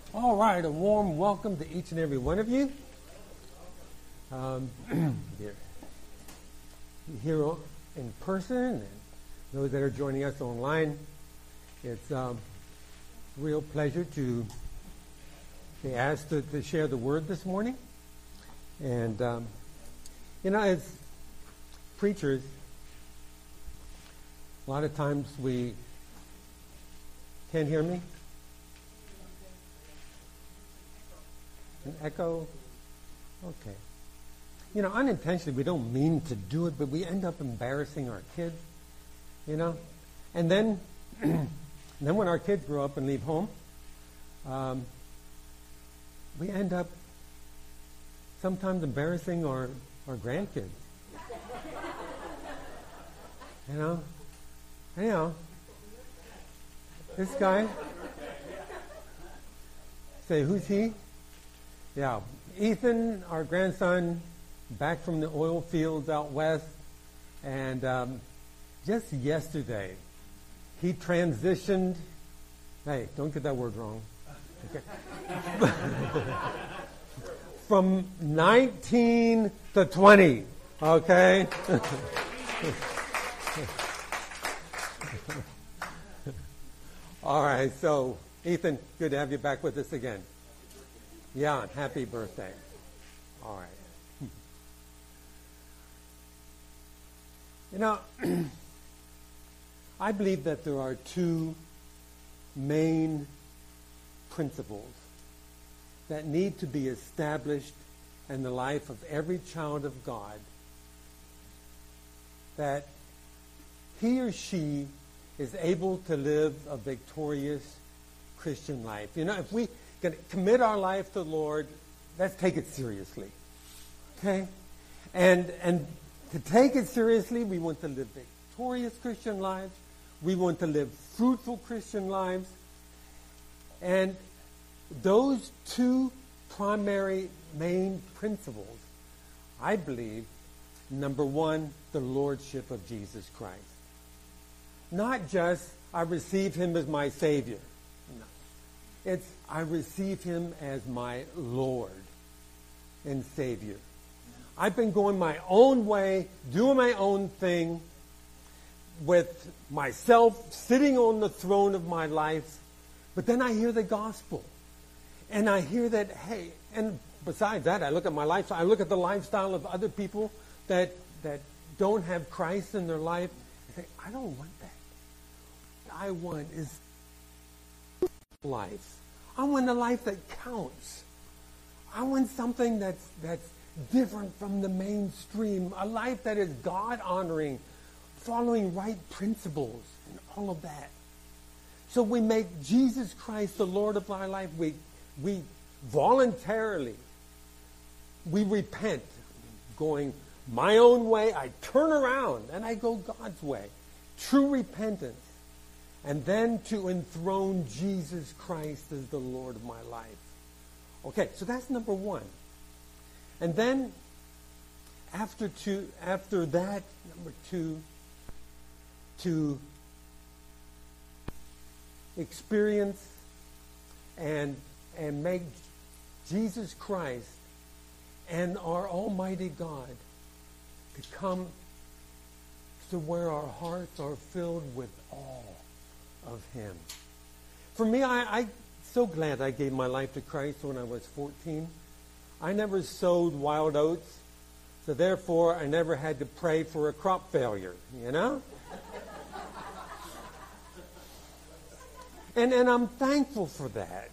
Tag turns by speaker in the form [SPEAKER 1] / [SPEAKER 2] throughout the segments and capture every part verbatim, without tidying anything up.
[SPEAKER 1] All right, a warm welcome to each and every one of you. Um, here, here in person and those that are joining us online. It's a um, real pleasure to be asked to, to share the word this morning. And, um, you know, as preachers, a lot of times we can't hear me. An echo? Okay. You know, unintentionally, we don't mean to do it, but we end up embarrassing our kids, you know? And then, then when our kids grow up and leave home, um, we end up sometimes embarrassing our, our grandkids. You know? You know, this guy, say, who's he? Yeah, Ethan, our grandson, back from the oil fields out west, and um, just yesterday, he transitioned. Hey, don't get that word wrong. Okay. From nineteen to twenty, okay? All right, so Ethan, good to have you back with us again. Yeah, happy birthday. All right. You know, I believe that there are two main principles that need to be established in the life of every child of God, that he or she is able to live a victorious Christian life. You know, if we can commit our life to the Lord, let's take it seriously. Okay? And and to take it seriously, we want to live victorious Christian lives. We want to live fruitful Christian lives. And those two primary main principles, I believe, number one, the Lordship of Jesus Christ. Not just, I receive him as my Savior. No. It's, I receive him as my Lord and Savior. I've been going my own way, doing my own thing, with myself sitting on the throne of my life. But then I hear the gospel. And I hear that, hey, and besides that, I look at my life, I look at the lifestyle of other people that, that don't have Christ in their life. I say, I don't want that. What I want is life. I want a life that counts. I want something that's that's different from the mainstream. A life that is God-honoring, following right principles, and all of that. So we make Jesus Christ the Lord of our life. We we voluntarily we repent, going my own way. I turn around and I go God's way. True repentance. And then to enthrone Jesus Christ as the Lord of my life. Okay, so that's number one. And then after two, after that, number two, to experience and and make Jesus Christ and our Almighty God to come to where our hearts are filled with awe of him. For me, I, I'm so glad I gave my life to Christ when I was fourteen. I never sowed wild oats, so therefore I never had to pray for a crop failure, you know? and and I'm thankful for that.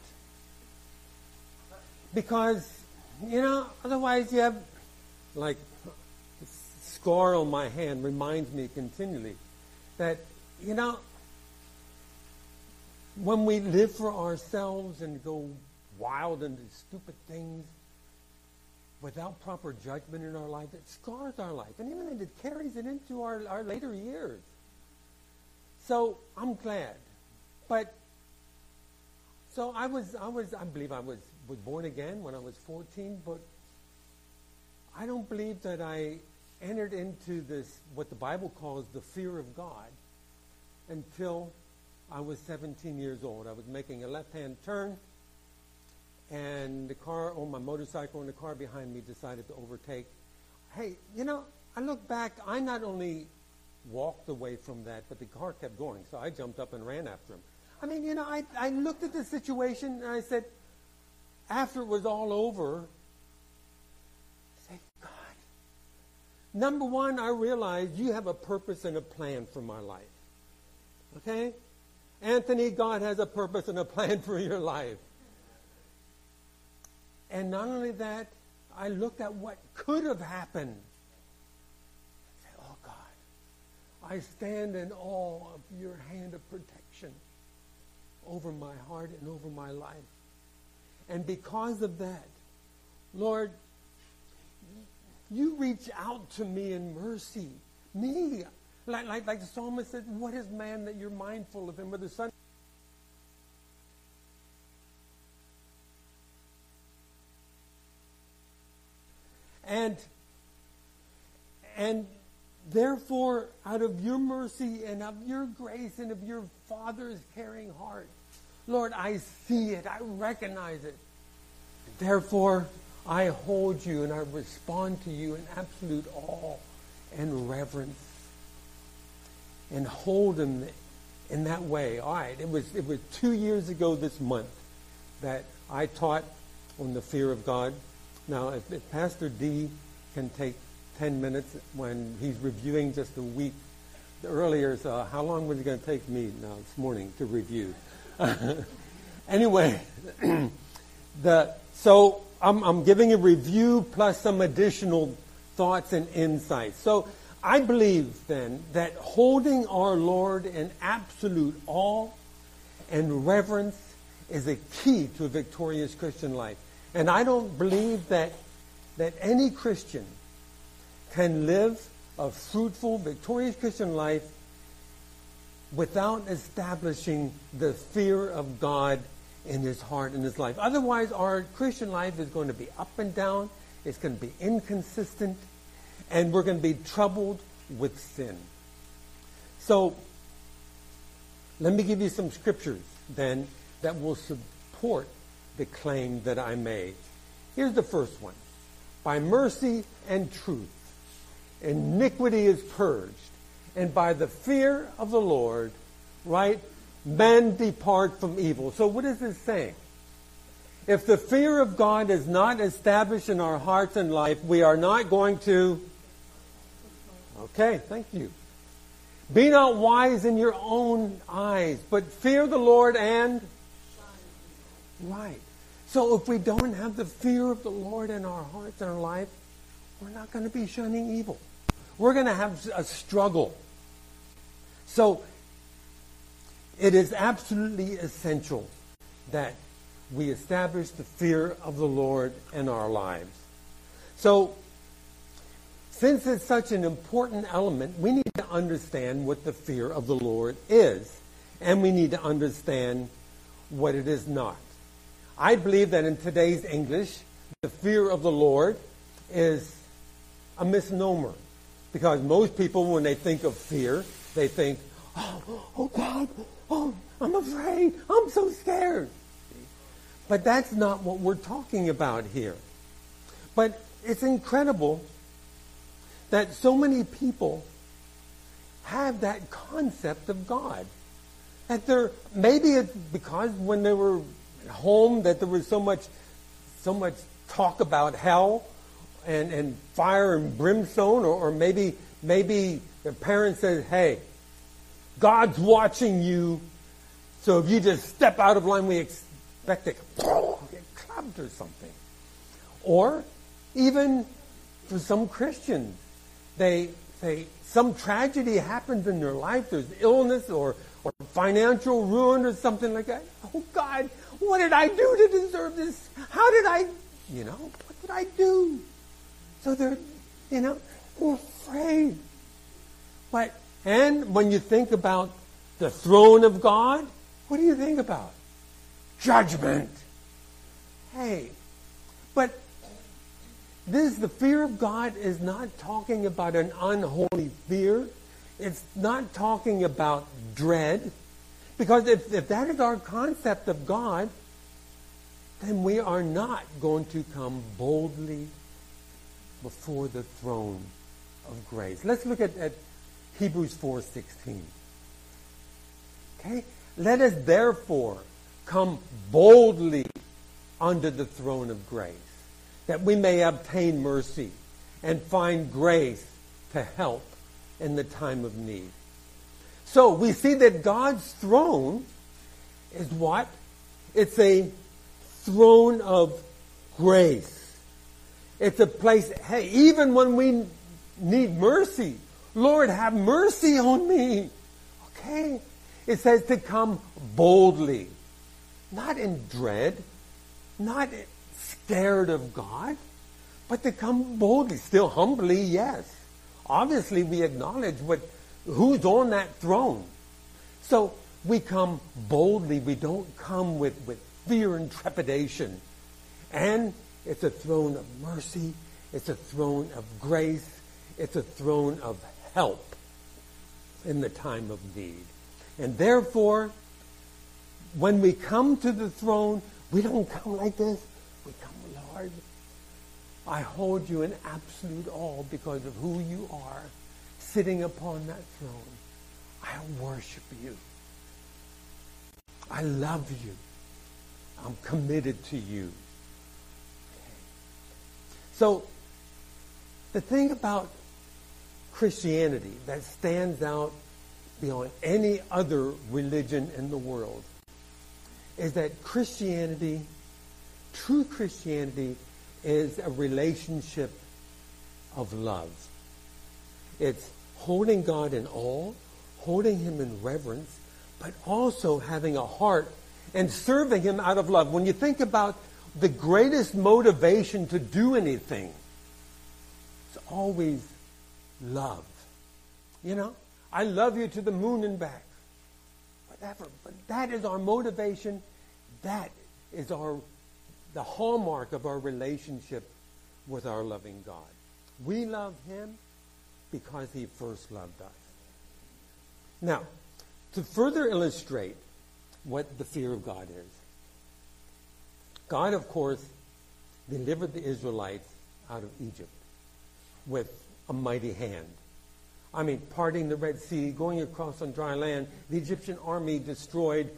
[SPEAKER 1] Because, you know, otherwise you have, like, a scar on my hand reminds me continually that, you know, when we live for ourselves and go wild into stupid things without proper judgment in our life, it scars our life. And even it carries it into our, our later years. So I'm glad. But so I was I was I believe I was, was born again when I was fourteen, but I don't believe that I entered into this what the Bible calls the fear of God until I was seventeen years old. I was making a left-hand turn, and the car, on my motorcycle, and the car behind me decided to overtake. Hey, you know, I look back, I not only walked away from that, but the car kept going, so I jumped up and ran after him. I mean, you know, I, I looked at the situation, and I said, after it was all over, I said, God, number one, I realized you have a purpose and a plan for my life. Okay? Anthony, God has a purpose and a plan for your life. And not only that, I looked at what could have happened. I said, oh God, I stand in awe of your hand of protection over my heart and over my life. And because of that, Lord, you reach out to me in mercy. Me. Like, like, like the psalmist said, what is man that you're mindful of him, or the son? And, and therefore, out of your mercy and of your grace and of your Father's caring heart, Lord, I see it. I recognize it. Therefore, I hold you and I respond to you in absolute awe and reverence. And hold him in that way. All right, it was, it was two years ago this month that I taught on the fear of God. Now, if, if Pastor D can take ten minutes when he's reviewing just a week earlier, so how long was it going to take me now this morning to review? Anyway, the so I'm, I'm giving a review plus some additional thoughts and insights. So I believe then that holding our Lord in absolute awe and reverence is a key to a victorious Christian life. And I don't believe that that any Christian can live a fruitful, victorious Christian life without establishing the fear of God in his heart and his life. Otherwise, our Christian life is going to be up and down. It's going to be inconsistent. And we're going to be troubled with sin. So, let me give you some scriptures then that will support the claim that I made. Here's the first one. By mercy and truth, iniquity is purged, and by the fear of the Lord, right, men depart from evil. So what is this saying? If the fear of God is not established in our hearts and life, we are not going to... Okay, thank you. Be not wise in your own eyes, but fear the Lord and... Right. So if we don't have the fear of the Lord in our hearts and our life, we're not going to be shunning evil. We're going to have a struggle. So it is absolutely essential that we establish the fear of the Lord in our lives. So since it's such an important element, we need to understand what the fear of the Lord is, and we need to understand what it is not. I believe that in today's English, the fear of the Lord is a misnomer. Because most people, when they think of fear, they think, oh, oh God, oh, I'm afraid, I'm so scared. But that's not what we're talking about here. But it's incredible that so many people have that concept of God. That they're, maybe it's because when they were home that there was so much so much talk about hell and, and fire and brimstone, or, or maybe maybe their parents said, hey, God's watching you, so if you just step out of line, we expect to get clubbed or something. Or even for some Christians, they say some tragedy happens in their life, there's illness or, or financial ruin or something like that. Oh God, what did I do to deserve this? How did I, you know, what did I do? So they're, you know, they're afraid. But, and when you think about the throne of God, what do you think about? Judgment. Hey, but this, the fear of God is not talking about an unholy fear. It's not talking about dread. Because if, if that is our concept of God, then we are not going to come boldly before the throne of grace. Let's look at, at Hebrews four sixteen. Okay? Let us therefore come boldly under the throne of grace, that we may obtain mercy and find grace to help in the time of need. So we see that God's throne is what? It's a throne of grace. It's a place, hey, even when we need mercy, Lord, have mercy on me. Okay? It says to come boldly, not in dread, not scared of God, but to come boldly, still humbly, yes. Obviously, we acknowledge what who's on that throne. So we come boldly. We don't come with, with fear and trepidation. And it's a throne of mercy. It's a throne of grace. It's a throne of help in the time of need. And therefore, when we come to the throne, we don't come like this. We come, Lord, I hold you in absolute awe because of who you are, sitting upon that throne. I worship you. I love you. I'm committed to you. Okay. So, the thing about Christianity that stands out beyond any other religion in the world is that Christianity, true Christianity, is a relationship of love. It's holding God in awe, holding him in reverence, but also having a heart and serving him out of love. When you think about the greatest motivation to do anything, it's always love. You know, I love you to the moon and back. Whatever. But that is our motivation. That is our the hallmark of our relationship with our loving God. We love him because he first loved us. Now, to further illustrate what the fear of God is, God, of course, delivered the Israelites out of Egypt with a mighty hand. I mean, parting the Red Sea, going across on dry land, the Egyptian army destroyed,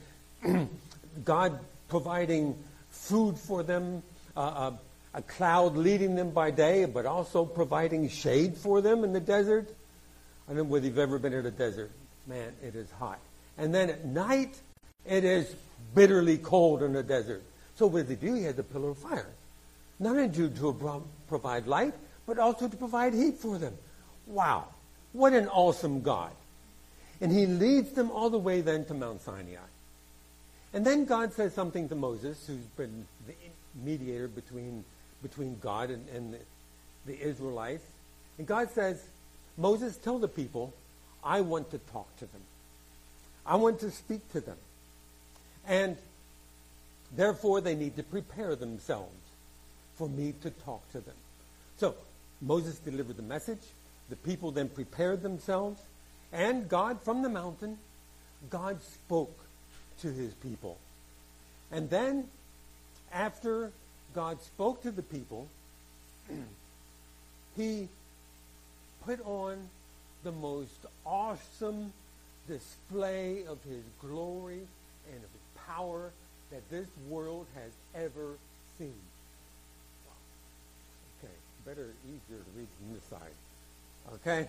[SPEAKER 1] God providing food for them, uh, a, a cloud leading them by day, but also providing shade for them in the desert. I don't know whether you've ever been in a desert. Man, it is hot. And then at night, it is bitterly cold in the desert. So what did he do? He had a pillar of fire. Not only to, to provide light, but also to provide heat for them. Wow. What an awesome God. And he leads them all the way then to Mount Sinai. And then God says something to Moses, who's been the mediator between, between God and, and the, the Israelites. And God says, Moses, tell the people, I want to talk to them. I want to speak to them. And therefore, they need to prepare themselves for me to talk to them. So, Moses delivered the message. The people then prepared themselves. And God, from the mountain, God spoke to his people. And then, after God spoke to the people, he put on the most awesome display of his glory and of his power that this world has ever seen. Okay, better, easier to read from this side. Okay?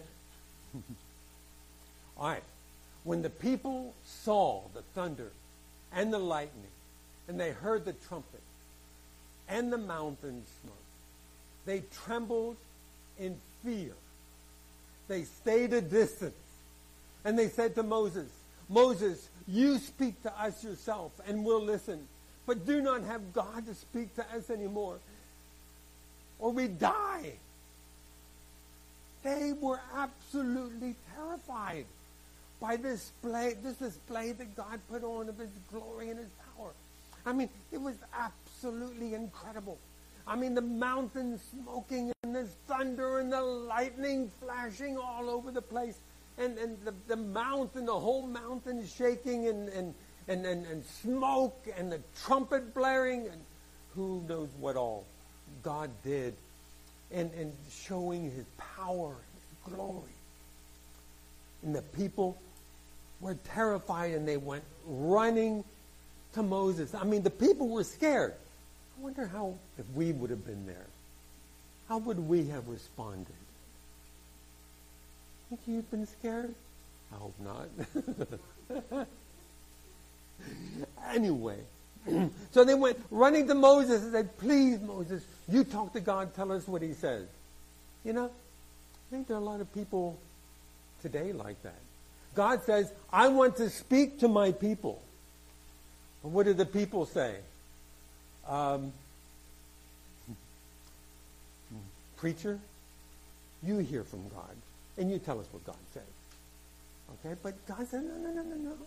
[SPEAKER 1] All right. When the people saw the thunder and the lightning, and they heard the trumpet and the mountain smoke, they trembled in fear. They stayed a distance. And they said to Moses, Moses, you speak to us yourself, and we'll listen. But do not have God to speak to us anymore, or we die. They were absolutely terrified by this display, this display that God put on of his glory and his power. I mean, it was absolutely incredible. I mean, the mountains smoking and the thunder and the lightning flashing all over the place. And, and the, the mountain, the whole mountain shaking and, and, and, and, and smoke and the trumpet blaring. And who knows what all God did, and, and showing his power, his glory. And the people were terrified, and they went running to Moses. I mean, the people were scared. I wonder how, if we would have been there, how would we have responded? Think you've been scared? I hope not. Anyway, so they went running to Moses and said, please, Moses, you talk to God, tell us what he says. You know, I think there are a lot of people today like that. God says, I want to speak to my people. But what do the people say? Um, preacher, you hear from God, and you tell us what God says. Okay, but God said, no, no, no, no, no.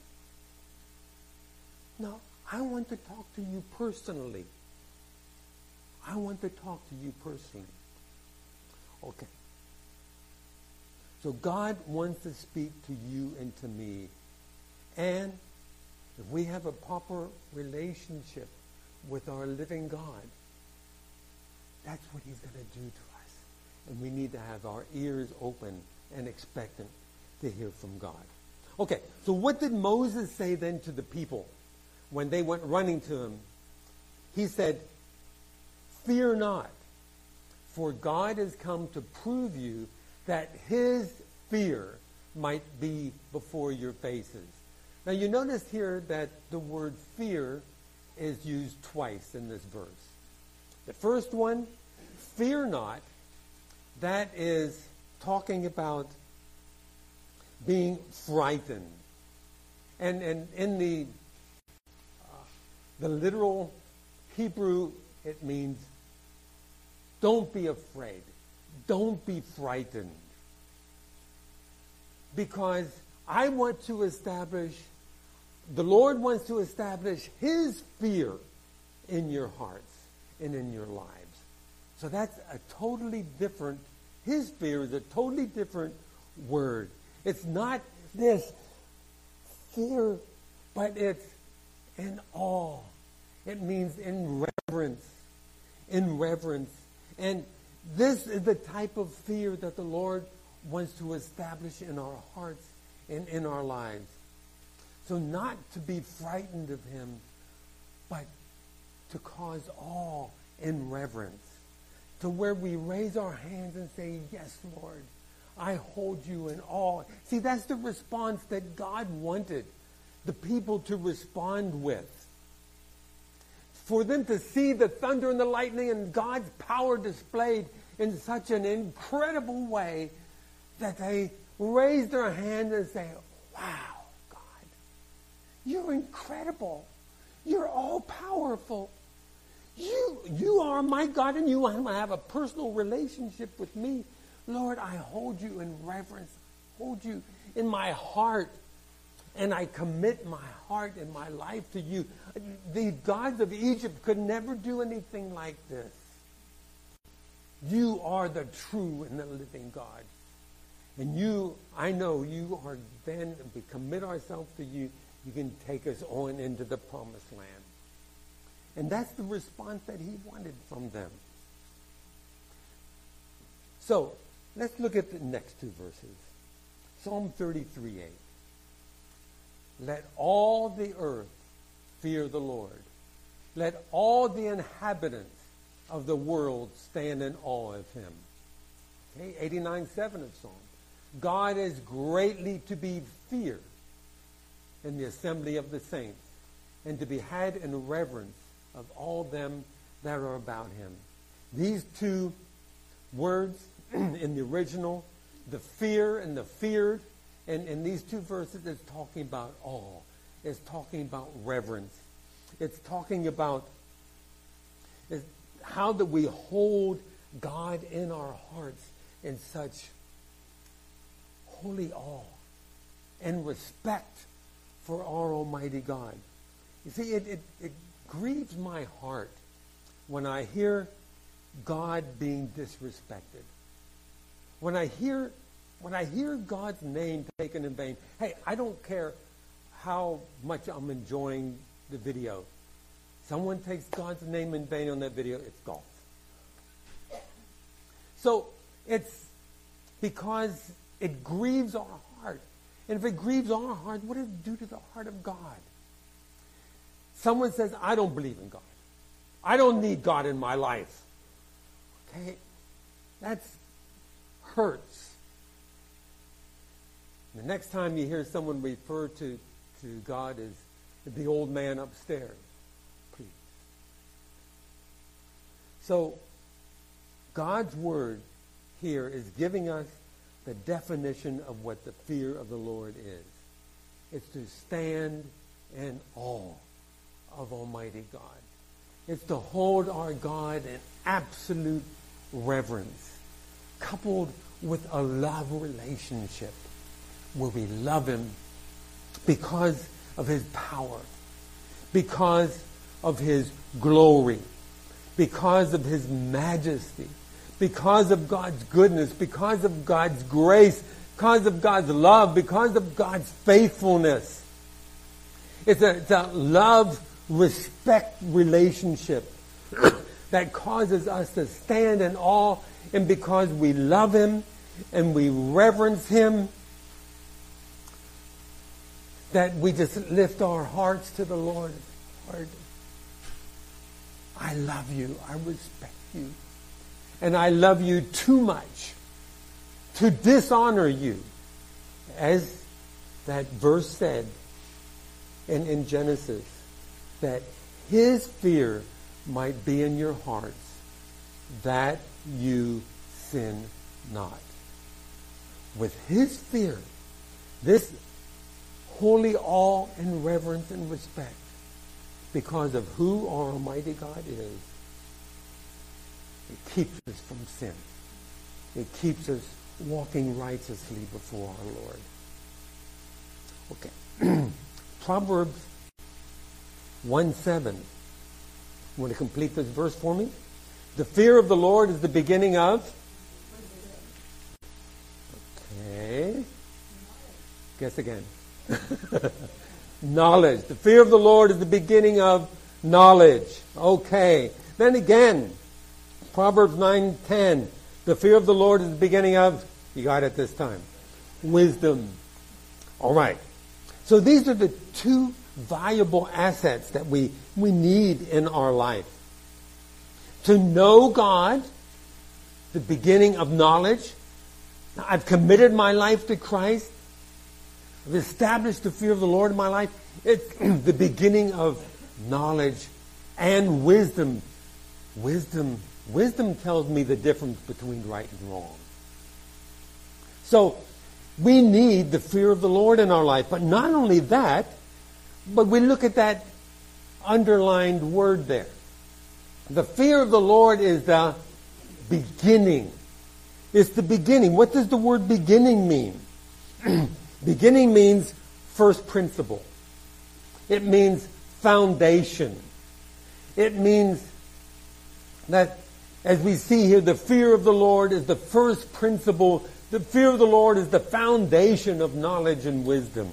[SPEAKER 1] No, I want to talk to you personally. I want to talk to you personally. Okay. So God wants to speak to you and to me. And if we have a proper relationship with our living God, that's what he's going to do to us. And we need to have our ears open and expectant to hear from God. Okay, so what did Moses say then to the people when they went running to him? He said, fear not, for God has come to prove you that his fear might be before your faces. Now you notice here that the word fear is used twice in this verse. The first one, fear not, that is talking about being frightened. And, and in the, uh, the literal Hebrew, it means don't be afraid. Don't be frightened. Because I want to establish, the Lord wants to establish his fear in your hearts and in your lives. So that's a totally different, his fear is a totally different word. It's not this fear, but it's in awe. It means in reverence. In reverence. And this is the type of fear that the Lord wants to establish in our hearts and in our lives. So not to be frightened of him, but to cause awe and reverence. To where we raise our hands and say, yes, Lord, I hold you in awe. See, that's the response that God wanted the people to respond with. For them to see the thunder and the lightning and God's power displayed in such an incredible way that they raise their hand and say, wow, God, you're incredible. You're all powerful. You, you are my God, and you want to have a personal relationship with me. Lord, I hold you in reverence, hold you in my heart, and I commit my heart and my life to you. The gods of Egypt could never do anything like this. You are the true and the living God. And you, I know you are then, if we commit ourselves to you, you can take us on into the promised land. And that's the response that he wanted from them. So, let's look at the next two verses. Psalm thirty-three eight. Let all the earth fear the Lord. Let all the inhabitants of the world stand in awe of him. Okay, eighty-nine seven of Psalm. God is greatly to be feared in the assembly of the saints, and to be had in reverence of all them that are about him. These two words in the original, the fear and the feared, and in these two verses, it's talking about awe. It's talking about reverence. It's talking about it's how do we hold God in our hearts in such holy awe and respect for our Almighty God. You see, it, it, it grieves my heart when I hear God being disrespected. When I hear when I hear God's name taken in vain. Hey, I don't care how much I'm enjoying the video. Someone takes God's name in vain on that video, it's golf. So it's because it grieves our heart. And if it grieves our heart, what does it do to the heart of God? Someone says, I don't believe in God. I don't need God in my life. Okay? That hurts. The next time you hear someone refer to, to God as the old man upstairs, please. So, God's word here is giving us the definition of what the fear of the Lord is. It's to stand in awe of Almighty God. It's to hold our God in absolute reverence, coupled with a love relationship where we love Him because of His power, because of His glory, because of His majesty, because of God's goodness, because of God's grace, because of God's love, because of God's faithfulness. It's a, it's a love-respect relationship that causes us to stand in awe, and because we love Him and we reverence Him, that we just lift our hearts to the Lord. Lord, I love you. I respect you. And I love you too much to dishonor you. As that verse said in, in Genesis, that His fear might be in your hearts, that you sin not. With His fear, this holy awe and reverence and respect, because of who our Almighty God is, it keeps us from sin. It keeps us walking righteously before our Lord. Okay. Proverbs one seven. You want to complete this verse for me? The fear of the Lord is the beginning of? Okay. Guess again. Knowledge. The fear of the Lord is the beginning of knowledge. Okay. Then again, Proverbs nine ten. The fear of the Lord is the beginning of, you got it this time, wisdom. All right. So these are the two valuable assets that we, we need in our life. To know God, the beginning of knowledge. Now, I've committed my life to Christ. I've established the fear of the Lord in my life. It's the beginning of knowledge and wisdom. Wisdom. Wisdom tells me the difference between right and wrong. So, we need the fear of the Lord in our life. But not only that, but we look at that underlined word there. The fear of the Lord is the beginning. It's the beginning. What does the word beginning mean? Beginning means first principle. It means foundation. It means that, as we see here, the fear of the Lord is the first principle. The fear of the Lord is the foundation of knowledge and wisdom.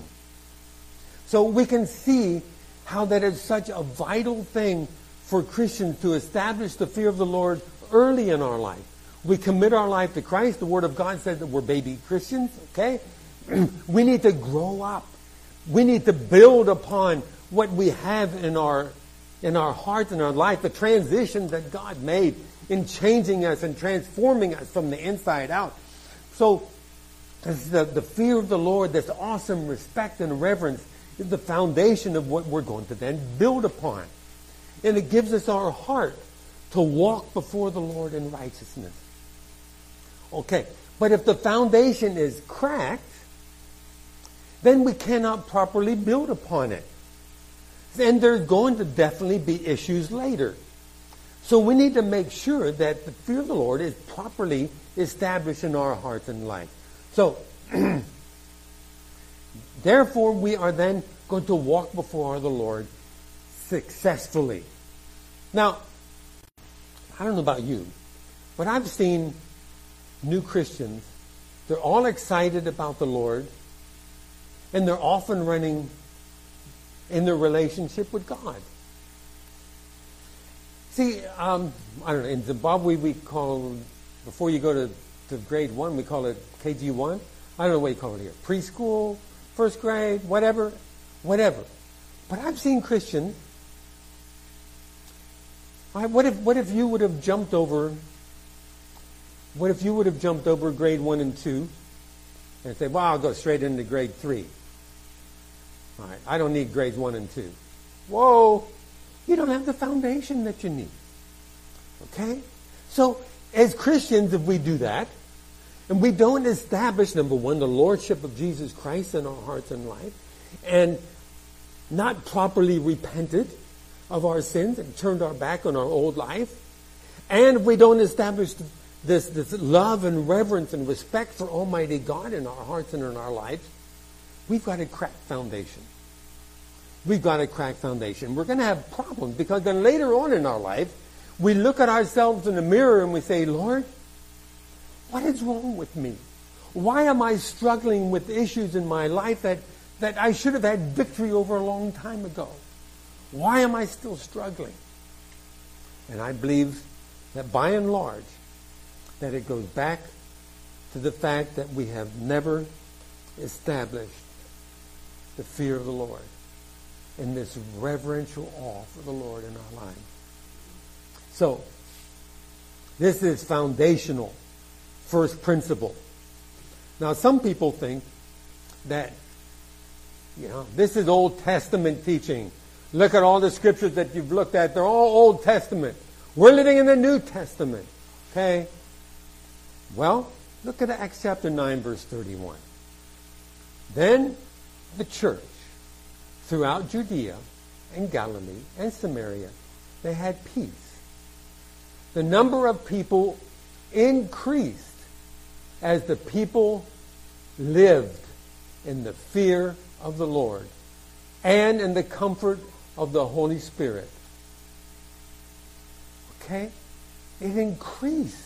[SPEAKER 1] So we can see how that is such a vital thing for Christians to establish the fear of the Lord early in our life. We commit our life to Christ. The Word of God says that we're baby Christians, okay? We need to grow up. We need to build upon what we have in our in our hearts and our life, the transition that God made in changing us and transforming us from the inside out. So the, the fear of the Lord, this awesome respect and reverence, is the foundation of what we're going to then build upon. And it gives us our heart to walk before the Lord in righteousness. Okay, but if the foundation is cracked, then we cannot properly build upon it. And there's going to definitely be issues later. So we need to make sure that the fear of the Lord is properly established in our hearts and life. So, therefore, we are then going to walk before the Lord successfully. Now, I don't know about you, but I've seen new Christians. They're all excited about the Lord, and they're often running in their relationship with God. See, um, I don't know, in Zimbabwe we call, before you go to, to grade one, we call it K G one. I don't know what you call it here. Preschool, first grade, whatever, whatever. But I've seen Christians. I, what if what if you would have jumped over, what if you would have jumped over grade one and two and say, well, I'll go straight into grade three. All right, I don't need grades one and two. Whoa, you don't have the foundation that you need. Okay? So, as Christians, if we do that, and we don't establish, number one, the lordship of Jesus Christ in our hearts and life, and not properly repented of our sins and turned our back on our old life, and if we don't establish this, this love and reverence and respect for Almighty God in our hearts and in our lives, we've got a cracked foundation. We've got a cracked foundation. We're going to have problems because then later on in our life, we look at ourselves in the mirror and we say, Lord, what is wrong with me? Why am I struggling with issues in my life that, that I should have had victory over a long time ago? Why am I still struggling? And I believe that by and large, that it goes back to the fact that we have never established the fear of the Lord and this reverential awe for the Lord in our lives. So, this is foundational, first principle. Now, some people think that, you know, this is Old Testament teaching. Look at all the scriptures that you've looked at. They're all Old Testament. We're living in the New Testament. Okay? Well, look at Acts chapter nine, verse thirty-one. Then the church throughout Judea and Galilee and Samaria, they had peace. The number of people increased as the people lived in the fear of the Lord and in the comfort of the Holy Spirit. Okay? It increased.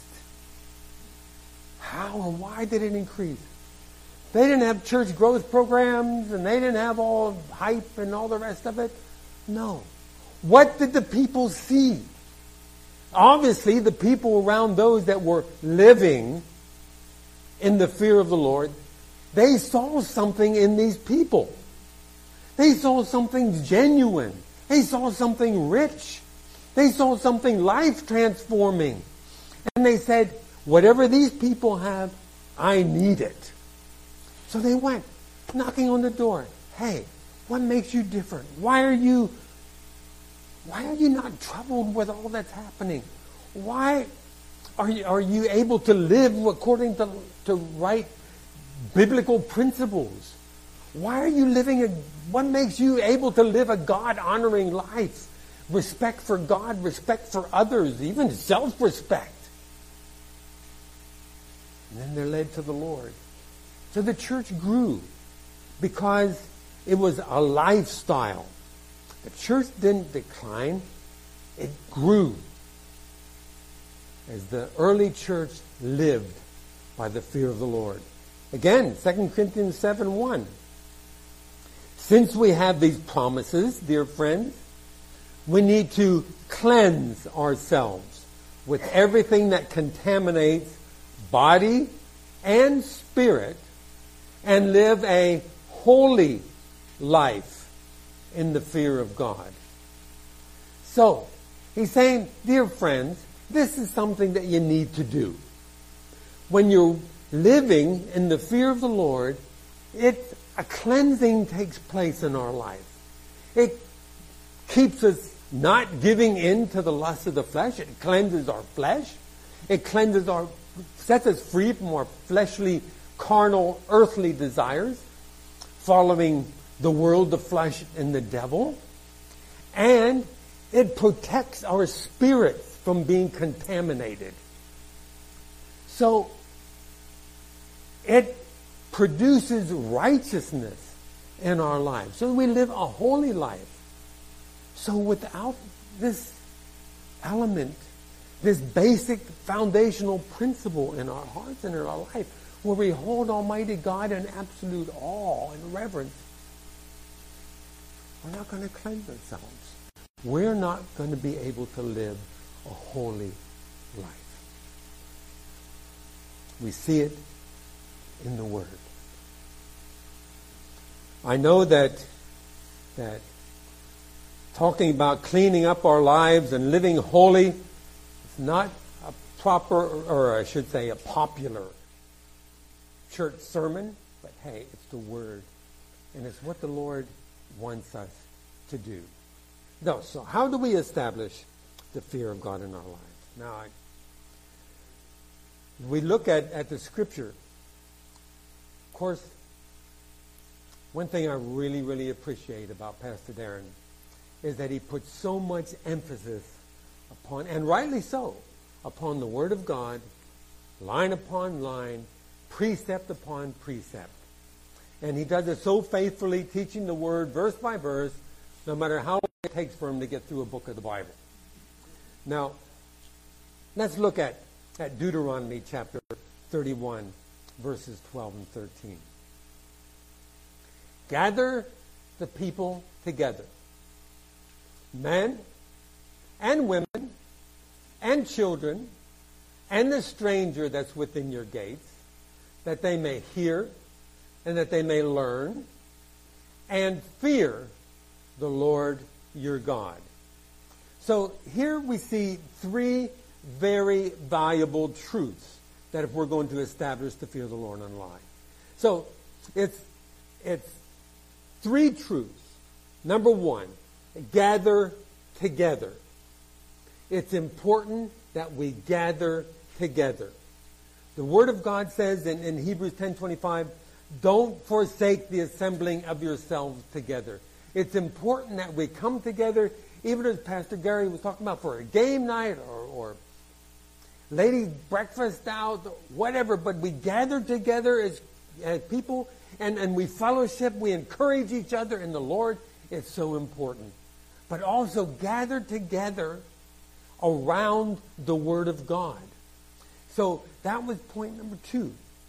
[SPEAKER 1] How or why did it increase? They didn't have church growth programs and they didn't have all hype and all the rest of it. No. What did the people see? Obviously, the people around those that were living in the fear of the Lord, they saw something in these people. They saw something genuine. They saw something rich. They saw something life-transforming. And they said, whatever these people have, I need it. So they went, knocking on the door. Hey, what makes you different? Why are you, why are you not troubled with all that's happening? Why are you, are you able to live according to, to right biblical principles? Why are you living a, what makes you able to live a God-honoring life? Respect for God, respect for others, even self-respect. And then they're led to the Lord. So the church grew because it was a lifestyle. The church didn't decline. It grew as the early church lived by the fear of the Lord. Again, Second Corinthians seven one. Since we have these promises, dear friends, we need to cleanse ourselves with everything that contaminates body and spirit and live a holy life in the fear of God. So, he's saying, dear friends, this is something that you need to do. When you're living in the fear of the Lord, it a cleansing takes place in our life. It keeps us not giving in to the lust of the flesh. It cleanses our flesh. It cleanses our, sets us free from our fleshly, carnal, earthly desires, following the world, the flesh, and the devil. And it protects our spirits from being contaminated. So, it produces righteousness in our lives. So we live a holy life. So without this element, this basic foundational principle in our hearts and in our life, where we hold Almighty God in absolute awe and reverence, we're not going to cleanse ourselves. We're not going to be able to live a holy life. We see it in the Word. I know that that talking about cleaning up our lives and living holy is not a proper, or I should say a popular church sermon, but hey, it's the Word. And it's what the Lord wants us to do. No, so how do we establish the fear of God in our lives? Now, I, we look at, at the Scripture. Of course, one thing I really, really appreciate about Pastor Darren is that he puts so much emphasis upon, and rightly so, upon the Word of God, line upon line, precept upon precept. And he does it so faithfully, teaching the Word verse by verse, no matter how long it takes for him to get through a book of the Bible. Now, let's look at, at Deuteronomy chapter thirty-one, verses twelve and thirteen. Gather the people together, men and women and children and the stranger that's within your gates, that they may hear and that they may learn and fear the Lord your God. So here we see three very valuable truths that if we're going to establish the fear of the Lord in life. So it's it's three truths. Number one, gather together. It's important that we gather together. The Word of God says in, in Hebrews ten twenty-five, don't forsake the assembling of yourselves together. It's important that we come together, even as Pastor Gary was talking about, for a game night or, or ladies' breakfast out, whatever, but we gather together as, as people and, and we fellowship, we encourage each other in the Lord. It's so important. But also gather together around the Word of God. So that was point number two.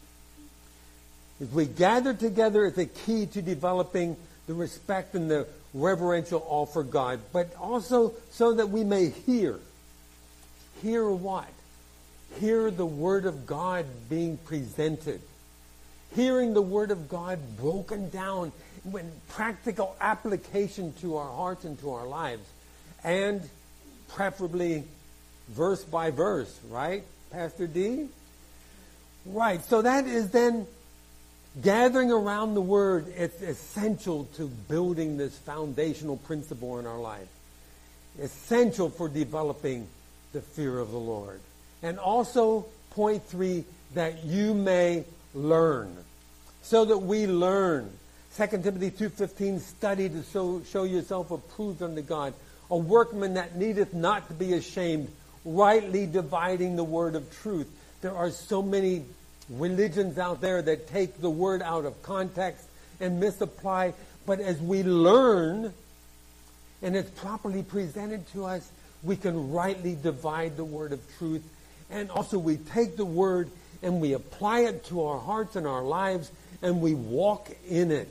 [SPEAKER 1] If we gather together, it's a key to developing the respect and the reverential awe for God, but also so that we may hear. Hear what? Hear the Word of God being presented. Hearing the Word of God broken down in practical application to our hearts and to our lives. And preferably verse by verse, right, Pastor D? Right, so that is then gathering around the Word. It's essential to building this foundational principle in our life. Essential for developing the fear of the Lord. And also, point three, that you may learn. So that we learn. Second Timothy two fifteen, study to show, show yourself approved unto God, a workman that needeth not to be ashamed, rightly dividing the word of truth. There are so many religions out there that take the word out of context and misapply. But as we learn, and it's properly presented to us, we can rightly divide the word of truth. And also we take the word and we apply it to our hearts and our lives, and we walk in it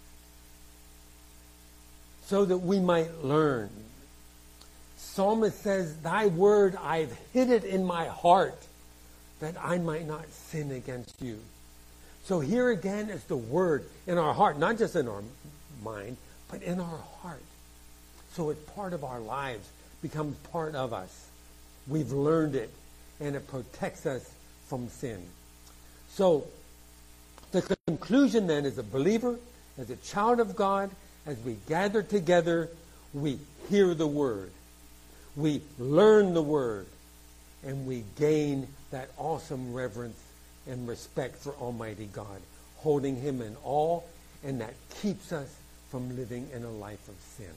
[SPEAKER 1] so that we might learn. Psalmist says, thy word, I've hid it in my heart that I might not sin against you. So here again is the word in our heart, not just in our mind, but in our heart. So it's part of our lives, becomes part of us. We've learned it, and it protects us from sin. So the conclusion then, as a believer, as a child of God, as we gather together, we hear the word. We learn the word, and we gain that awesome reverence and respect for Almighty God, holding Him in awe, and that keeps us from living in a life of sin.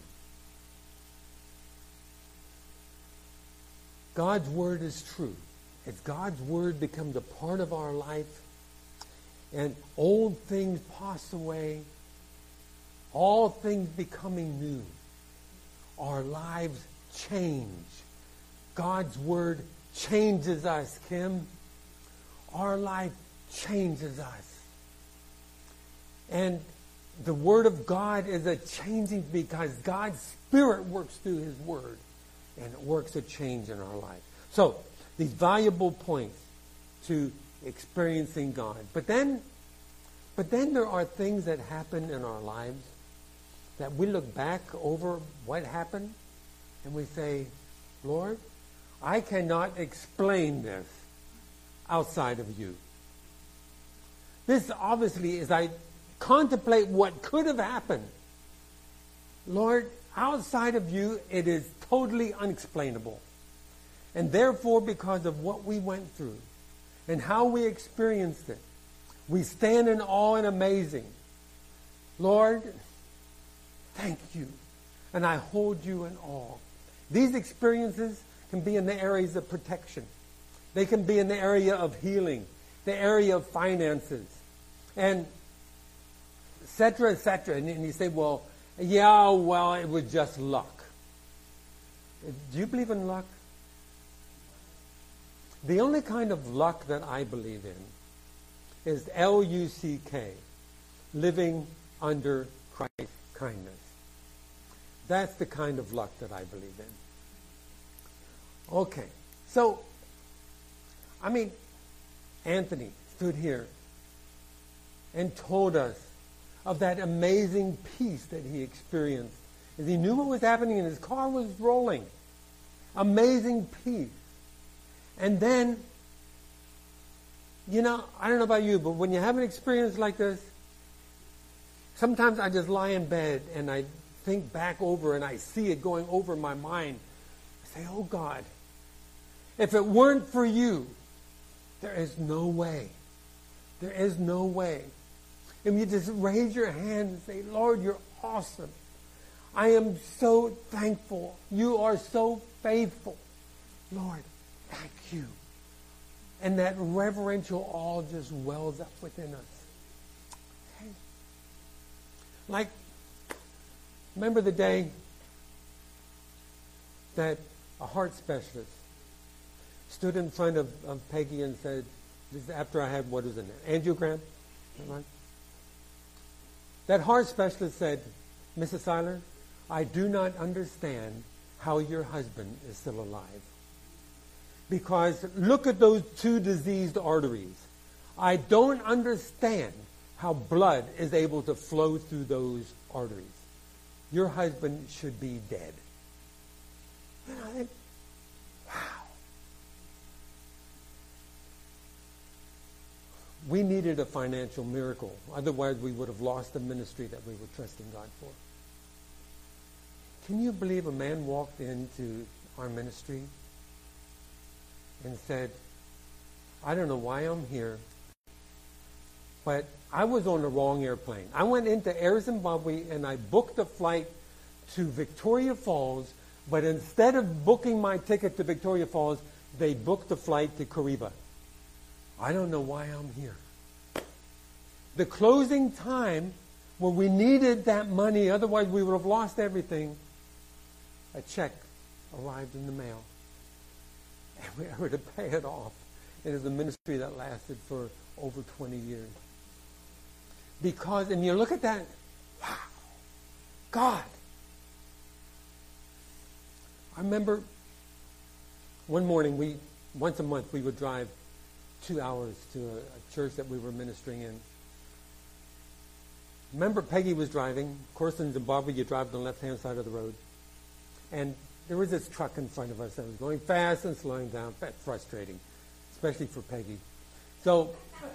[SPEAKER 1] God's word is true. As God's word becomes a part of our life, and old things pass away, all things becoming new, our lives change. God's word changes us, Kim. Our life changes us. And the word of God is a changing, because God's Spirit works through His word. and it works a change in our life. So, these valuable points to experiencing God. But then, but then there are things that happen in our lives that we look back over what happened and we say, Lord, I cannot explain this outside of you. This obviously, as I contemplate what could have happened, Lord, outside of you, it is totally unexplainable. And therefore, because of what we went through and how we experienced it, we stand in awe and amazing. Lord, thank you. And I hold you in awe. These experiences can be in the areas of protection. They can be in the area of healing, the area of finances, and et cetera, et cetera. And, and you say, well, yeah, well, it was just luck. Do you believe in luck? The only kind of luck that I believe in is L U C K, living under Christ's kindness. That's the kind of luck that I believe in. Okay, so, I mean, Anthony stood here and told us of that amazing peace that he experienced as he knew what was happening and his car was rolling. Amazing peace. And then, you know, I don't know about you, but when you have an experience like this, sometimes I just lie in bed and I think back over and I see it going over my mind. I say, oh God, if it weren't for you, there is no way. There is no way. And you just raise your hand and say, Lord, you're awesome. I am so thankful. You are so faithful. Lord, thank you. And that reverential awe just wells up within us. Okay? Like, remember the day that a heart specialist stood in front of, of Peggy and said, this is after I had, what is it, an angiogram? Is that right? That heart specialist said, Missus Seiler, I do not understand how your husband is still alive. Because look at those two diseased arteries. I don't understand how blood is able to flow through those arteries. Your husband should be dead. And I think, wow. We needed a financial miracle. Otherwise, we would have lost the ministry that we were trusting God for. Can you believe a man walked into our ministry and said, I don't know why I'm here, but I was on the wrong airplane. I went into Air Zimbabwe and I booked a flight to Victoria Falls, but instead of booking my ticket to Victoria Falls, they booked the flight to Kariba. I don't know why I'm here. The closing time where we needed that money, otherwise we would have lost everything, a check arrived in the mail. And we were to pay it off. It is a ministry that lasted for over twenty years. Because, and you look at that, wow, God. I remember one morning, we once a month, we would drive two hours to a, a church that we were ministering in. Remember, Peggy was driving. Of course, in Zimbabwe, you drive on the left-hand side of the road. And there was this truck in front of us that was going fast and slowing down. Frustrating, especially for Peggy. So,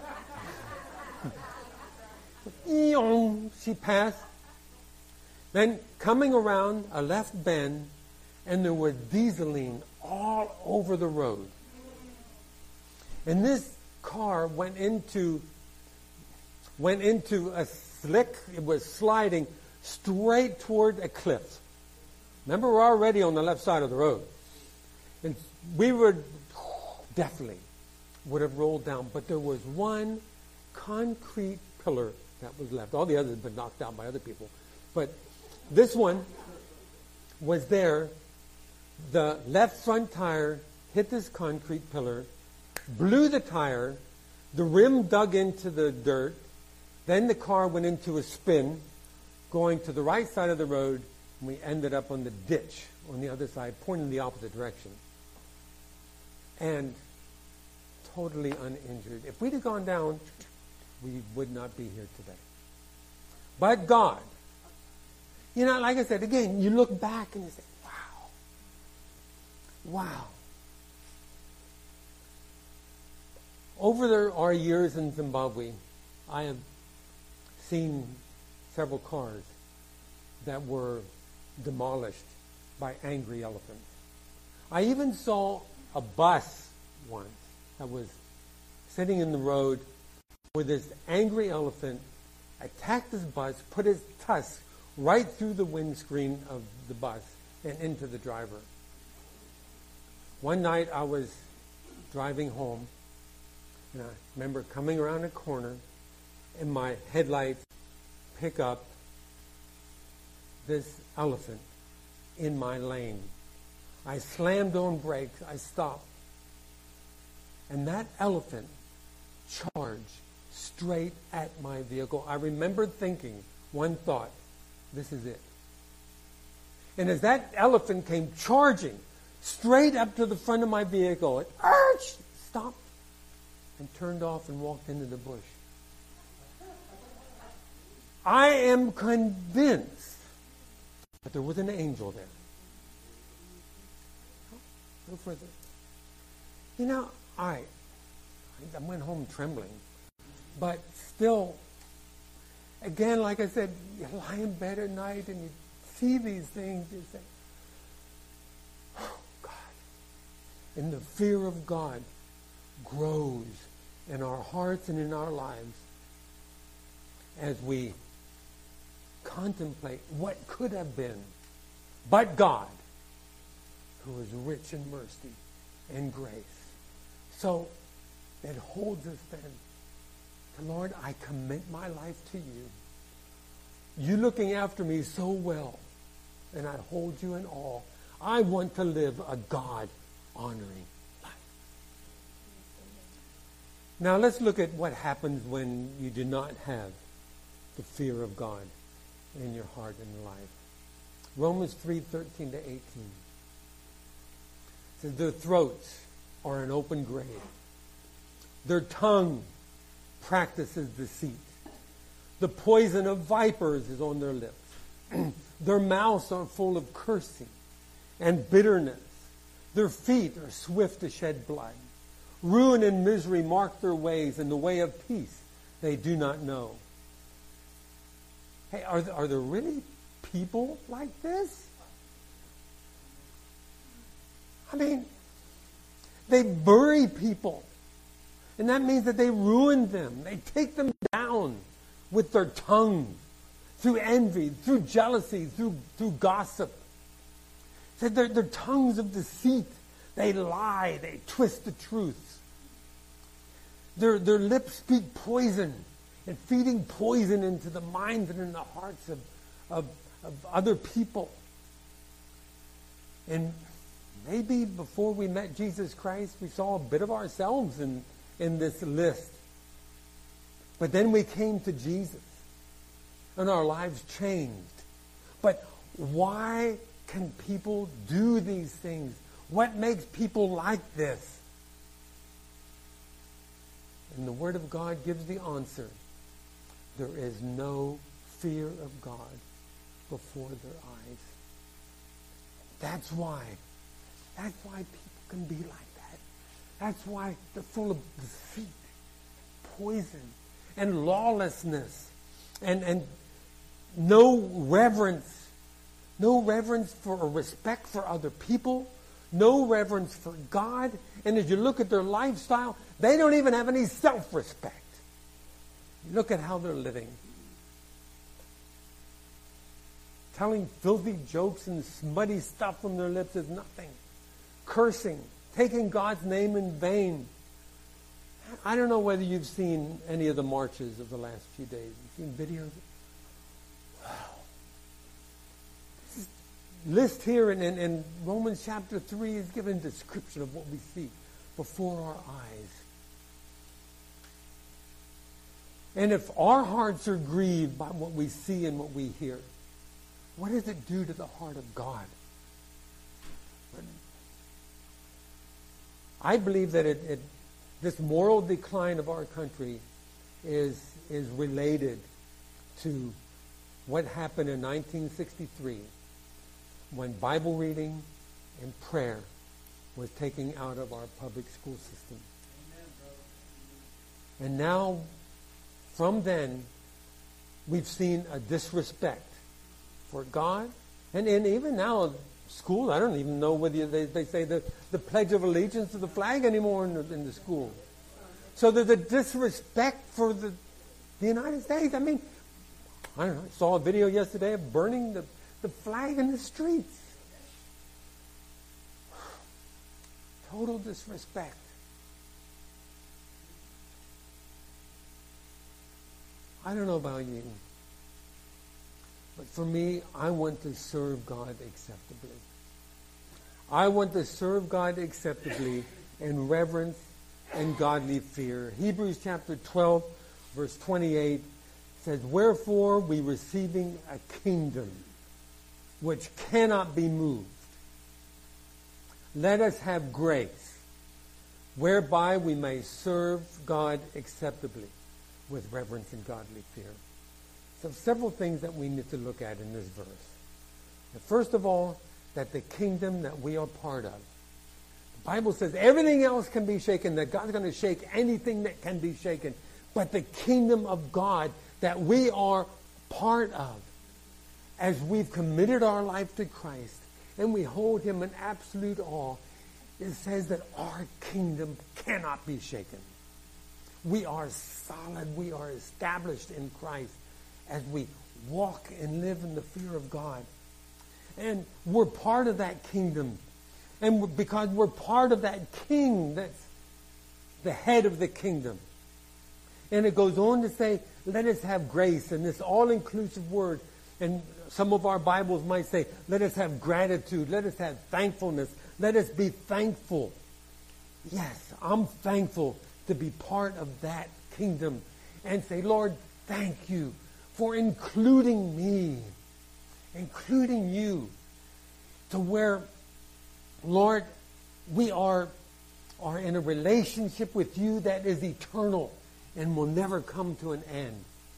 [SPEAKER 1] she passed. Then, coming around a left bend, and there was dieseline all over the road. And this car went into went into a slick. It was sliding straight toward a cliff. Remember, we're already on the left side of the road. And we would definitely would have rolled down. But there was one concrete pillar that was left. All the others had been knocked down by other people. But this one was there. The left front tire hit this concrete pillar, blew the tire, the rim dug into the dirt, then the car went into a spin, going to the right side of the road, and we ended up on the ditch on the other side, pointing the opposite direction. And totally uninjured. If we'd have gone down, we would not be here today. But God, you know, like I said, again, you look back and you say, wow. Wow. Over the, our years in Zimbabwe, I have seen several cars that were demolished by angry elephants. I even saw a bus once that was sitting in the road where this angry elephant attacked this bus, put his tusk right through the windscreen of the bus and into the driver. One night I was driving home, and I remember coming around a corner, and my headlights pick up this elephant in my lane. I slammed on brakes. I stopped. And that elephant charged straight at my vehicle. I remember thinking one thought, this is it. And as that elephant came charging straight up to the front of my vehicle, it arched, stopped, and turned off and walked into the bush. I am convinced that there was an angel there. No further. You know, I, I went home trembling. But still, again, like I said, you lie in bed at night and you see these things, you say, oh, God. And the fear of God grows in our hearts and in our lives as we contemplate what could have been, but God, who is rich in mercy and grace. So it holds us then. Lord, I commit my life to you. You looking after me so well, and I hold you in awe. I want to live a God-honoring life. Now let's look at what happens when you do not have the fear of God in your heart and life. Romans three, thirteen to eighteen. It says, their throats are an open grave. Their tongue practices deceit. The poison of vipers is on their lips. Their mouths are full of cursing and bitterness. Their feet are swift to shed blood. Ruin and misery mark their ways, and the way of peace they do not know. Hey, are there, are there really people like this? I mean, they bury people. And that means that they ruin them. They take them down with their tongue, through envy, through jealousy, through, through gossip. So their, their tongues of deceit. They lie. They twist the truth. Their, their lips speak poison, and feeding poison into the minds and in the hearts of, of, of other people. And maybe before we met Jesus Christ, we saw a bit of ourselves in in this list. But then we came to Jesus and our lives changed. But why can people do these things? What makes people like this? And the Word of God gives the answer. There is no fear of God before their eyes. That's why. That's why people can be like that. That's why they're full of deceit, poison, and lawlessness, and, and no reverence, no reverence for or respect for other people, no reverence for God. And as you look at their lifestyle, they don't even have any self-respect. Look at how they're living. Telling filthy jokes and smutty stuff from their lips is nothing. Cursing. Taking God's name in vain. I don't know whether you've seen any of the marches of the last few days. You've seen videos? Wow. This is, list here in, in, in Romans chapter three is given a description of what we see before our eyes. And if our hearts are grieved by what we see and what we hear, what does it do to the heart of God? I believe that it, it, this moral decline of our country is, is related to what happened in nineteen sixty-three when Bible reading and prayer was taken out of our public school system. And now, from then, we've seen a disrespect for God. And, and even now, school, I don't even know whether they, they say the, the Pledge of Allegiance to the flag anymore in the, in the school. So there's a disrespect for the, the United States. I mean, I don't know, I saw a video yesterday of burning the, the flag in the streets. Total disrespect. I don't know about you, but for me, I want to serve God acceptably. I want to serve God acceptably in reverence and godly fear. Hebrews chapter twelve, verse twenty-eight says, "Wherefore we receiving a kingdom which cannot be moved, let us have grace, whereby we may serve God acceptably with reverence and godly fear." So several things that we need to look at in this verse. And first of all, that the kingdom that we are part of. The Bible says everything else can be shaken, that God's going to shake anything that can be shaken. But the kingdom of God that we are part of, as we've committed our life to Christ and we hold him in absolute awe, it says that our kingdom cannot be shaken. We are solid. We are established in Christ as we walk and live in the fear of God. And we're part of that kingdom. And because we're part of that king that's the head of the kingdom. And it goes on to say, let us have grace, in this all-inclusive word. And some of our Bibles might say, let us have gratitude. Let us have thankfulness. Let us be thankful. Yes, I'm thankful to be part of that kingdom and say, Lord, thank you for including me, including you, to where, Lord, we are, are in a relationship with you that is eternal and will never come to an end.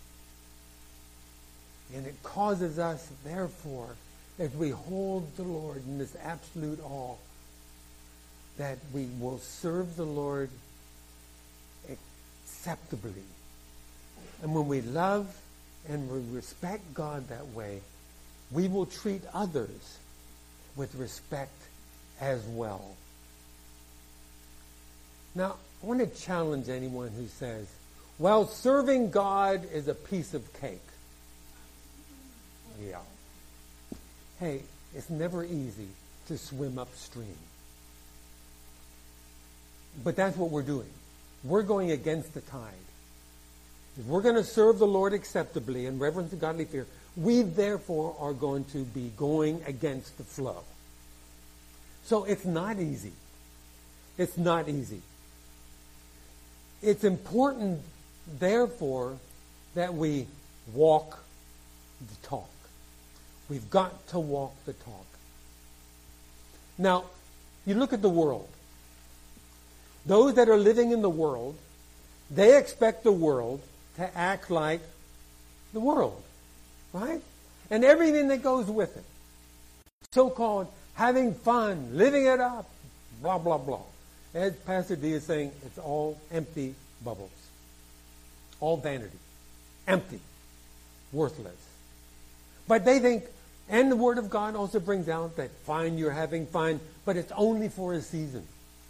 [SPEAKER 1] And it causes us, therefore, as we hold the Lord in this absolute awe, that we will serve the Lord acceptably. And when we love and we respect God that way, we will treat others with respect as well. Now, I want to challenge anyone who says, well, serving God is a piece of cake. Yeah. Hey, it's never easy to swim upstream. But that's what we're doing. We're going against the tide. If we're going to serve the Lord acceptably in reverence and godly fear, we therefore are going to be going against the flow. So it's not easy. It's not easy. It's important, therefore, that we walk the talk. We've got to walk the talk. Now, you look at the world. Those that are living in the world, they expect the world to act like the world, right? And everything that goes with it. So-called having fun, living it up, blah, blah, blah. As Pastor D is saying, it's all empty bubbles. All vanity. Empty. Worthless. But they think, and the Word of God also brings out that fine, you're having fun, but it's only for a season.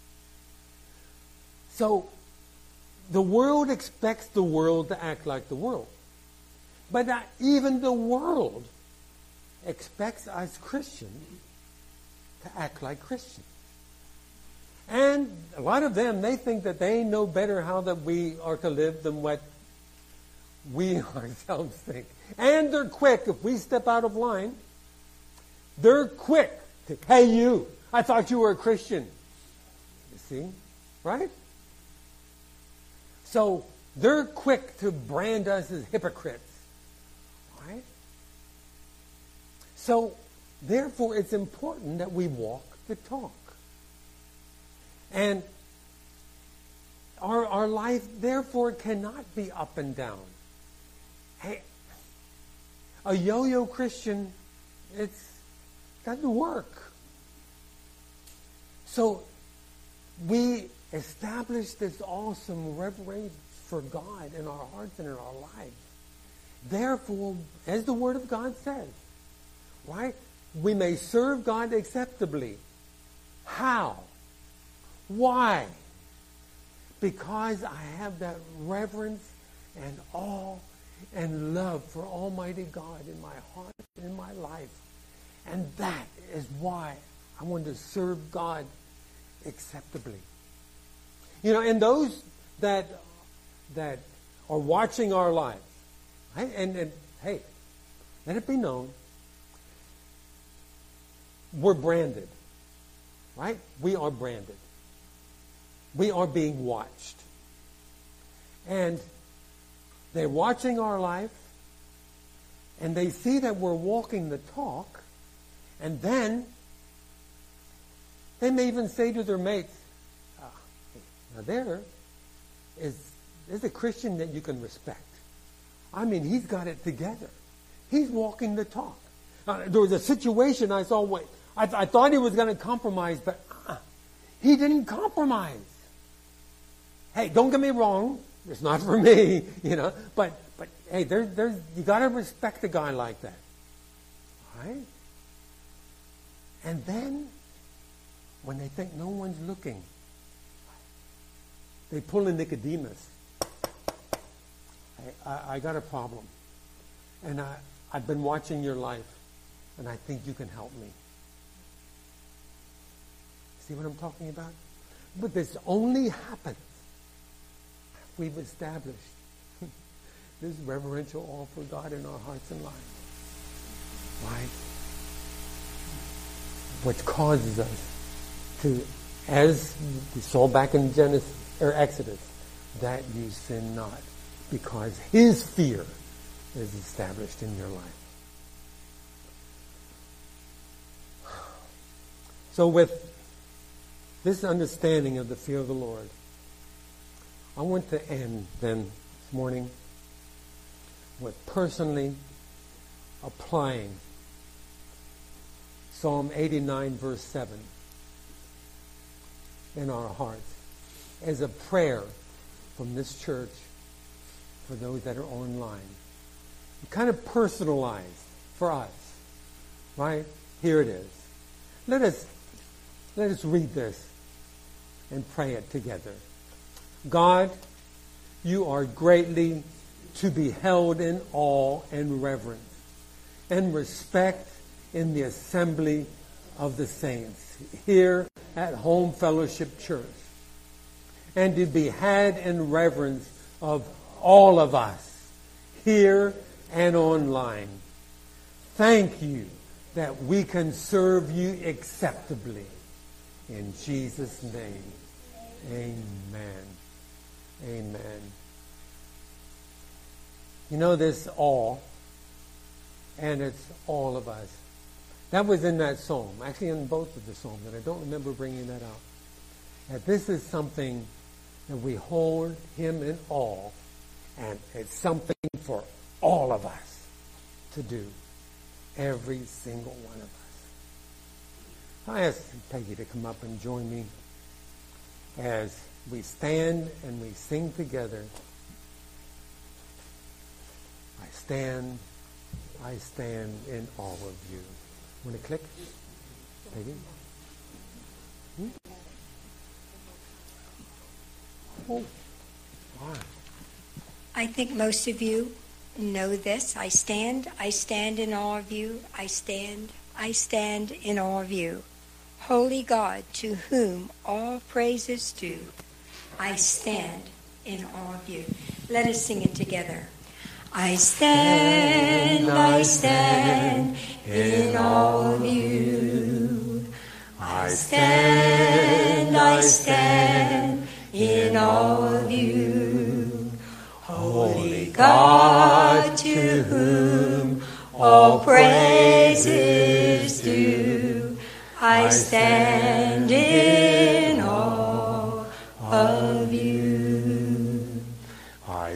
[SPEAKER 1] So, the world expects the world to act like the world. But not even the world expects us Christians to act like Christians. And a lot of them, they think that they know better how that we are to live than what we ourselves think. And they're quick, if we step out of line, they're quick to, hey you, I thought you were a Christian. You see? Right? So they're quick to brand us as hypocrites. Right? So therefore it's important that we walk the talk. And our, our life, therefore, cannot be up and down. Hey, a yo-yo Christian, it's doesn't work. So we establish this awesome reverence for God in our hearts and in our lives. Therefore, as the Word of God says, right, we may serve God acceptably. How? Why? Because I have that reverence and awe and love for Almighty God in my heart, in my life. And that is why I want to serve God acceptably. You know, and those that that are watching our lives, right? and, and hey, let it be known, we're branded, right? We are branded. We are being watched. And they're watching our life, and they see that we're walking the talk, and then they may even say to their mates, oh, now there is, is a Christian that you can respect. I mean, he's got it together. He's walking the talk. Uh, there was a situation I saw, wait, I, th- I thought he was going to compromise, but uh, he didn't compromise. Hey, don't get me wrong. It's not for me, you know. But, but hey, there's, there's, you got to respect a guy like that. All right? And then, when they think no one's looking, they pull in Nicodemus. I, I, I got a problem. And I, I've been watching your life, and I think you can help me. See what I'm talking about? But this only happens if we've established this reverential awe for God in our hearts and lives. Right? Which causes us to, as we saw back in Genesis or Exodus, that you sin not, because His fear is established in your life. So with this understanding of the fear of the Lord, I want to end then this morning with personally applying Psalm eighty-nine verse seven in our hearts as a prayer from this church for those that are online. Kind of personalized for us. Right? Here it is. Let us let us read this and pray it together. God, you are greatly to be held in awe and reverence and respect in the assembly of the saints here at Home Fellowship Church, and to be had in reverence of all of us here and online. Thank you that we can serve you acceptably. In Jesus' name, amen. Amen. You know, this all, and it's all of us. That was in that psalm, actually in both of the psalms, and I don't remember bringing that out. That this is something that we hold Him in awe, and it's something for all of us to do, every single one of us. I ask Peggy to come up and join me as we stand and we sing together. I stand, I stand in awe of you. Want to click? Peggy? Hmm? Oh, wow.
[SPEAKER 2] I think most of you know this. I stand, I stand in awe of you. I stand, I stand in awe of you. Holy God, to whom all praise is due, I stand in awe of you. Let us sing it together. I stand, I stand in awe of you. I stand, I stand in awe of you. Holy God, to whom all praise is due, I stand in awe of you.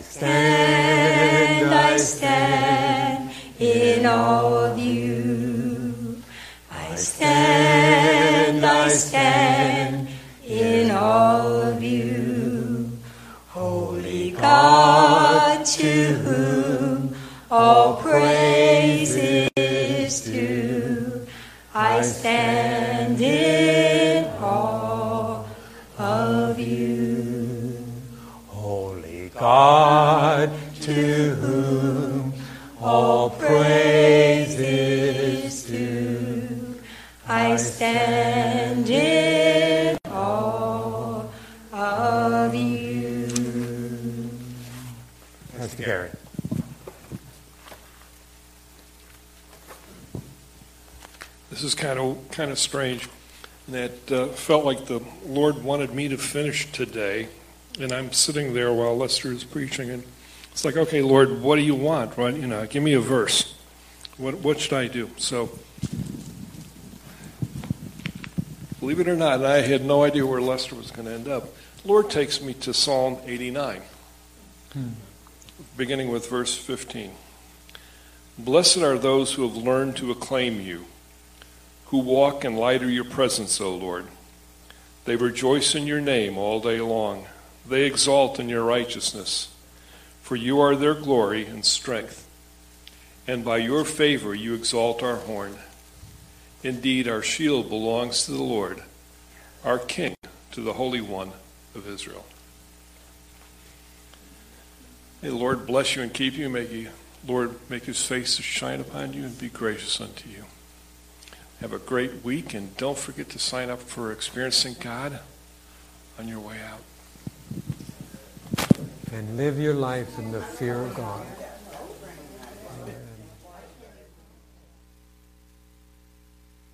[SPEAKER 2] stand, I stand in awe of you. I stand, I stand in awe of you. Holy God, to whom all praise is due, I stand in awe of you.
[SPEAKER 1] Holy God, to whom all praise is due,
[SPEAKER 2] I stand in awe of you.
[SPEAKER 1] Pastor Gary.
[SPEAKER 3] This is kind of kind of strange. And it uh, felt like the Lord wanted me to finish today, and I'm sitting there while Lester is preaching, and it's like, okay, Lord, what do you want? Right? You know, give me a verse. What what should I do? So, believe it or not, I had no idea where Lester was going to end up. The Lord takes me to Psalm eighty-nine, hmm. beginning with verse fifteen. Blessed are those who have learned to acclaim you, who walk in light of your presence, O Lord. They rejoice in your name all day long. They exalt in your righteousness, for you are their glory and strength. And by your favor you exalt our horn. Indeed, our shield belongs to the Lord, our King, to the Holy One of Israel. May the Lord bless you and keep you. May the Lord make his face to shine upon you and be gracious unto you. Have a great week, and don't forget to sign up for Experiencing God on your way out.
[SPEAKER 1] And live your life in the fear of God.